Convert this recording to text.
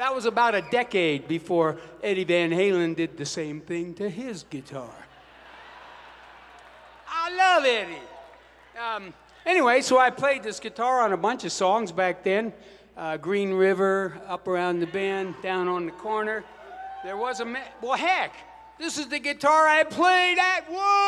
That was about a decade before Eddie Van Halen did the same thing to his guitar. I love Eddie. Anyway, so I played this guitar on a bunch of songs back then. Green River, Up Around the Bend, Down on the Corner. There was well, heck, this is the guitar I played at